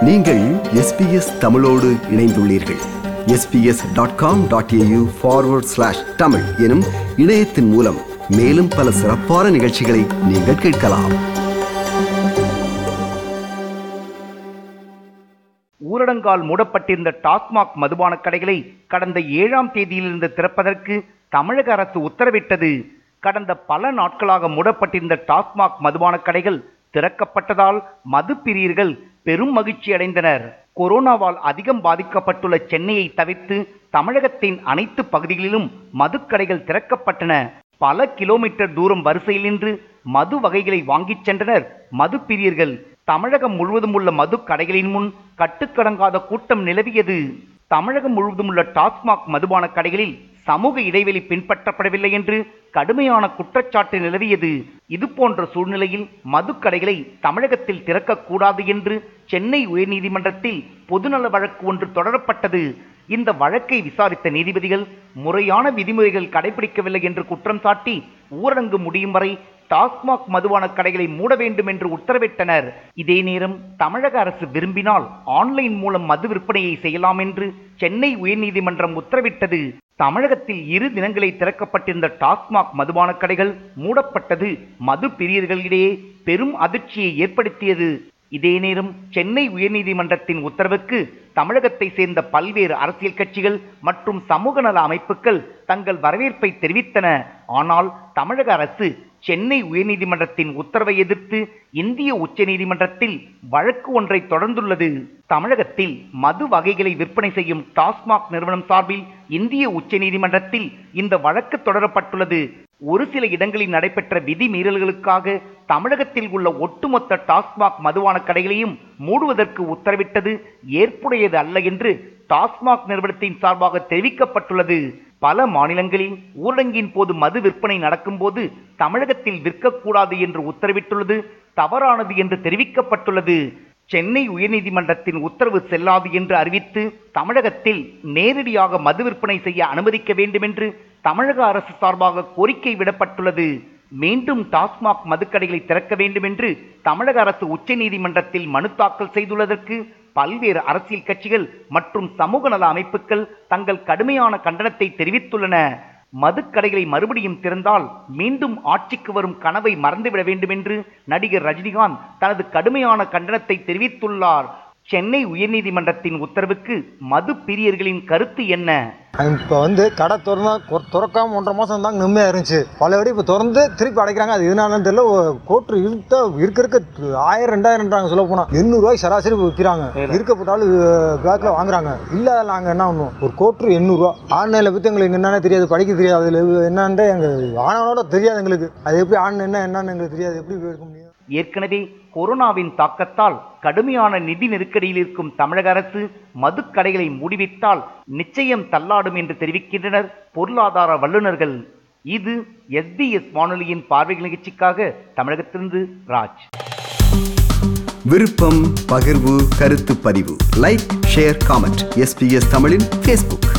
நீங்கள் SBS தமிழோடு இணைந்துள்ளீர்கள். sbs.com.au/tamil எனும் இணையத்தின் மூலம் மேலும் பல சிறப்பான நிகழ்ச்சிகளை நீங்கள் கேட்கலாம். ஊரடங்கால் மூடப்பட்டிருந்த டாஸ்மாக் மதுபான கடைகளை கடந்த 7ஆம் தேதியிலிருந்து திறப்பதற்கு தமிழக அரசு உத்தரவிட்டது. கடந்த பல நாட்களாக மூடப்பட்டிருந்த டாஸ்மாக் மதுபான கடைகள் திறக்கப்பட்டதால் மது பிரியர்கள் பெரும் மகிழ்ச்சி அடைந்தனர். கொரோனாவால் அதிகம் பாதிக்கப்பட்டுள்ள சென்னையை தவிர்த்து தமிழகத்தின் அனைத்து பகுதிகளிலும் மதுக்கடைகள் திறக்கப்பட்டன. பல கிலோமீட்டர் தூரம் வரிசையில் நின்று மது வகைகளை வாங்கிச் சென்றனர் மது பிரியர்கள். தமிழகம் முழுவதும் உள்ள மது கடைகளின் முன் கட்டுக்கடங்காத கூட்டம் நிலவியது. தமிழகம் முழுவதும் உள்ள டாஸ்மாக் மதுபான கடைகளில் சமூக இடைவெளி பின்பற்றப்படவில்லை என்று கடுமையான குற்றச்சாட்டு நிலவியது. இதுபோன்ற சூழ்நிலையில் மதுக்கடைகளை தமிழகத்தில் திறக்கக்கூடாது என்று சென்னை உயர்நீதிமன்றத்தில் பொதுநல வழக்கு ஒன்று தொடரப்பட்டது. இந்த வழக்கை விசாரித்த நீதிபதிகள் முறையான விதிமுறைகள் கடைபிடிக்கவில்லை என்று குற்றம் சாட்டி ஊரடங்கு முடியும் வரை டாஸ்மாக் மதுபான கடைகளை மூட வேண்டும் என்று உத்தரவிட்டனர். இதே நேரம் தமிழக அரசு விரும்பினால் ஆன்லைன் மூலம் மது விற்பனையை செய்யலாம் என்று சென்னை உயர்நீதிமன்றம் உத்தரவிட்டது. தமிழகத்தில் 2 தினங்களை திறக்கப்பட்டிருந்த டாஸ்மாக் மதுபான கடைகள் மூடப்பட்டது மது பிரியர்களிடையே பெரும் அதிர்ச்சியை ஏற்படுத்தியது. இதே நேரம் சென்னை உயர்நீதிமன்றத்தின் உத்தரவுக்கு தமிழகத்தை சேர்ந்த பல்வேறு அரசியல் கட்சிகள் மற்றும் சமூக நல அமைப்புகள் தங்கள் வரவேற்பை தெரிவித்தன. ஆனால் தமிழக அரசு சென்னை உயர்நீதிமன்றத்தின் உத்தரவை எதிர்த்து இந்திய உச்சநீதிமன்றத்தில் வழக்கு ஒன்றை தொடர்ந்துள்ளது. தமிழகத்தில் மது வகைகளை விற்பனை செய்யும் டாஸ்மாக் நிறுவனம் சார்பில் இந்திய உச்சநீதிமன்றத்தில் இந்த வழக்கு தொடரப்பட்டுள்ளது. ஒரு சில இடங்களில் நடைபெற்ற விதி மீறல்களுக்காக தமிழகத்தில் உள்ள ஒட்டுமொத்த டாஸ்மாக் மதுபான கடைகளையும் மூடுவதற்கு உத்தரவிட்டது ஏற்புடையது அல்ல என்று டாஸ்மாக் நிறுவனத்தின் சார்பாக தெரிவிக்கப்பட்டுள்ளது. பல மாநிலங்களில் ஊரடங்கின் போது மது விற்பனை நடக்கும் போது தமிழகத்தில் விற்கக்கூடாது என்று உத்தரவிட்டுள்ளது தவறானது என்று தெரிவிக்கப்பட்டுள்ளது. சென்னை உயர்நீதிமன்றத்தின் உத்தரவு செல்லாது என்று அறிவித்து தமிழகத்தில் நேரடியாக மது விற்பனை செய்ய அனுமதிக்க வேண்டும் என்று தமிழக அரசு சார்பாக கோரிக்கை விடப்பட்டுள்ளது. மீண்டும் டாஸ்மாக் மதுக்கடைகளை திறக்க வேண்டும் என்று தமிழக அரசு உச்சநீதிமன்றத்தில் மனு தாக்கல் செய்துள்ளதற்கு பல்வேறு அரசியல் கட்சிகள் மற்றும் சமூக நல அமைப்புகள் தங்கள் கடுமையான கண்டனத்தை தெரிவித்துள்ளன. மதுக்கடைகளை மறுபடியும் திறந்தால் மீண்டும் ஆட்சிக்கு வரும் கனவை மறந்துவிட வேண்டும் என்று நடிகர் ரஜினிகாந்த் தனது கடுமையான கண்டனத்தை தெரிவித்துள்ளார். சென்னை உயர்நீதிமன்றத்தின் உத்தரவுக்கு மது பிரியர்களின் கருத்து என்ன? இப்போ கடை திறக்காம 1.5 மாதம் தாங்க நிம்மதியாக இருந்துச்சு. பலபடி இப்போ திறந்து திருப்பி அடைக்கிறாங்க. அது எதுனாலும் தெரியல. கோட்டு இருக்க 1000-2000 சொல்ல போனால் 800 ரூபாய் சராசரி விற்கிறாங்க. இருக்கப்பட்டாலும் பேக்கில் வாங்குறாங்க. இல்லை நாங்கள் என்ன பண்ணுவோம், ஒரு கோட்டு 800 ரூபா. ஆன்லைனில் பற்றி எங்களுக்கு என்னென்ன தெரியாது, படிக்க தெரியாது. அதில் என்னன்னு எங்கள் ஆனவனோட தெரியாது எங்களுக்கு. அது எப்படி ஆன்லைன் என்னன்னு எங்களுக்கு தெரியாது. எப்படி எடுக்க முடியும்? ஏற்கனவே கொரோனாவின் தாக்கத்தால் கடுமையான நிதி நெருக்கடியில் இருக்கும் தமிழக அரசு மதுக்கடைகளை மூடிவிட்டால் நிச்சயம் தள்ளாடும் என்று தெரிவிக்கின்றனர் பொருளாதார வல்லுநர்கள். இது SBS வானொலியின் பார்வைகள் நிகழ்ச்சிக்காக தமிழகத்திலிருந்து ராஜ். விருப்பம், பகிர்வு, கருத்து பதிவு, லைக், ஷேர், காமெண்ட். SBS தமிழின் Facebook.